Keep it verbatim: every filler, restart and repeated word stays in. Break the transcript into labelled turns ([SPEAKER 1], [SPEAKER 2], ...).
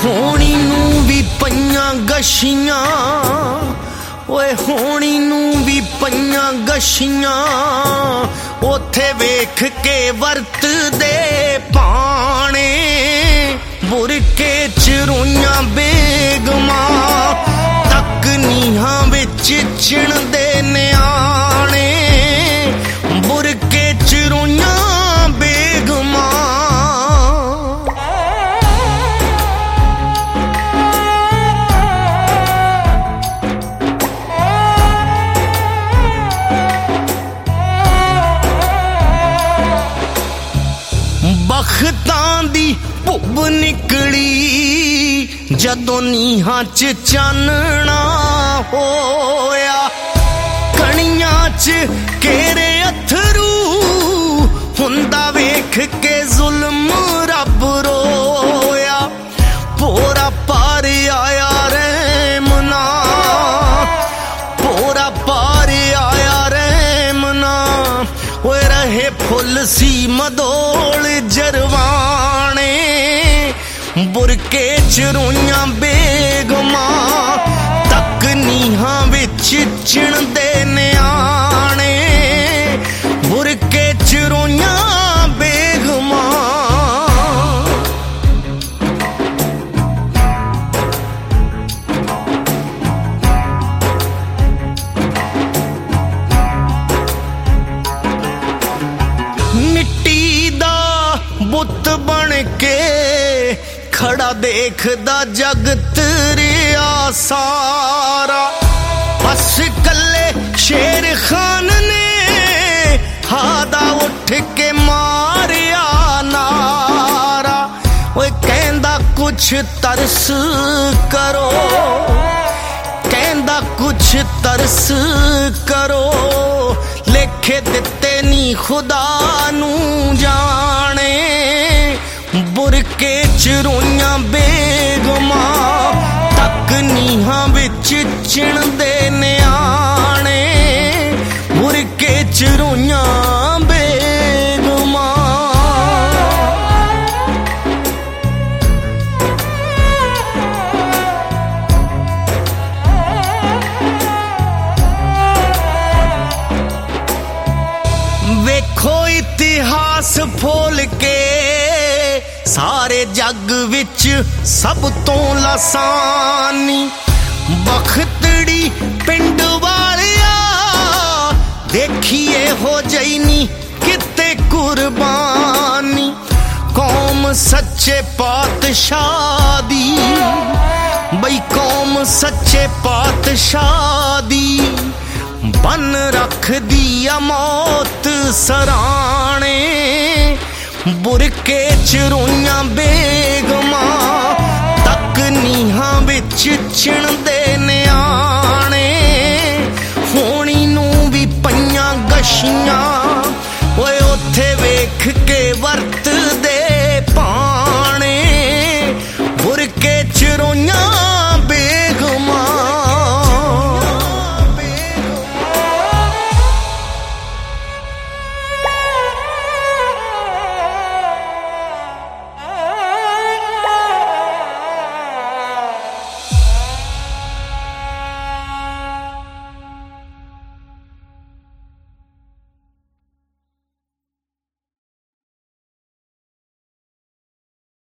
[SPEAKER 1] ਹੋਣੀ ਨੂੰ ਵੀ ਪਈਆਂ ਗਸ਼ੀਆਂ, ਓਏ ਹੋਣੀ ਨੂੰ ਵੀ ਪਈਆਂ ਗਸ਼ੀਆਂ, ਉੱਥੇ ਵੇਖ ਕੇ ਵਰਤਦੇ ਪਾਣੇ, ਬੁਰਕੇ ਚ ਰੋਈਆਂ ਬੇਗਮਾਂ, ਤੱਕ ਨੀਹਾਂ ਵਿੱਚ ਚਿਣਦੇ ਨਿਆਣੇ, ਬੁਰਕੇ ਚ ਰੋਈਆਂ ਬੇਗਮਾਂ। ਬਖਤਾਂ ਦੀ ਭੁੱਬ ਨਿਕਲੀ ਜਦੋਂ ਨੀਹਾਂ ਚ ਚਾਨਣਾ ਹੋਇਆ, ਕਣੀਆਂ ਚ ਘੇਰੇ ਅਥਰੂ, ਹੁੰਦਾ ਵੇਖ ਕੇ ਜ਼ੁਲਮ ਰੱਬ ਰੋਇਆ, ਭੋਰਾ ਪਾਰ ਆਇਆ ਰਹਿਮਨਾ, ਭੋਰਾ ਪਾਰ ਆਇਆ ਰਹਿਮਨਾ, ਓਏ ਰਹੇ ਫੁੱਲ ਸੀ ਮਦੋਲ ਜਰਵਾਣੇ, ਬੁਰਕੇ ਚ ਰੋਈਆਂ ਬੇਗਮਾਂ, ਤੱਕ ਨੀਹਾਂ ਵਿੱਚ ਚਿਣਦੇ ਨਿਆਣੇ, ਬੁਰਕੇ ਚ ਰੋਈਆਂ ਬੇਗਮਾਂ। ਮਿੱਟੀ ਦਾ ਬੁੱਤ ਬਣ ਕੇ ਖੜਾ ਦੇਖਦਾ ਜਗਤ ਰਿਆ ਸਾਰਾ, ਬਸ ਕੱਲੇ ਸ਼ੇਰ ਖਾਨ ਨੇ ਹਾਦਾ ਉੱਠ ਕੇ ਮਾਰਿਆ ਨਾਰਾ, ਓਏ ਕਹਿੰਦਾ ਕੁਛ ਤਰਸ ਕਰੋ, ਕਹਿੰਦਾ ਕੁਛ ਤਰਸ ਕਰੋ, ਲੇਖੇ ਦਿੱਤੇ ਨੀ ਖੁਦਾ ਨੂੰ ਜਾਣੇ, ਬੁਰਕੇ ਚ ਰੋਈਆਂ ਬੇਗਮਾਂ, ਤੱਕ ਨੀਹਾਂ ਵਿੱਚ ਚਿਣਦੇ ਨਿਆਣੇ, ਬੁਰਕੇ ਚ ਰੋਈਆਂ ਬੇਗਮਾਂ। ਵੇਖੋ ਇਤਿਹਾਸ ਫੋਲ ਕੇ ਸਾਰੇ ਜੱਗ ਵਿੱਚ ਸਭ ਤੋਂ ਲਾਸਾਨੀ, ਬਖਤੜੀ ਪਿੰਡ ਵਾਲਿਆ ਦੇਖੀਏ ਹੋ ਜਈ ਨੀ ਕਿਤੇ ਕੁਰਬਾਨੀ, ਕੌਮ ਸੱਚੇ ਪਾਤਸ਼ਾਹ ਦੀ, ਬਈ ਕੌਮ ਸੱਚੇ ਪਾਤਸ਼ਾਹ ਦੀ, ਬਨ ਰੱਖਦੀ ਆ ਮੌਤ ਸਰਾਣੇ, ਬੁਰਕੇ ਚ ਰੋਈਆਂ ਬੇਗਮਾਂ, ਤੱਕ ਨੀਹਾਂ ਵਿੱਚ ਚਿਣਦੇ ਨਿਆਣੇ, ਹੋਣੀ ਨੂੰ ਵੀ ਪਈਆਂ ਗਸ਼ੀਆਂ, ਓਏ ਉੱਥੇ ਵੇਖ ਕੇ ਵਰਤਦੇ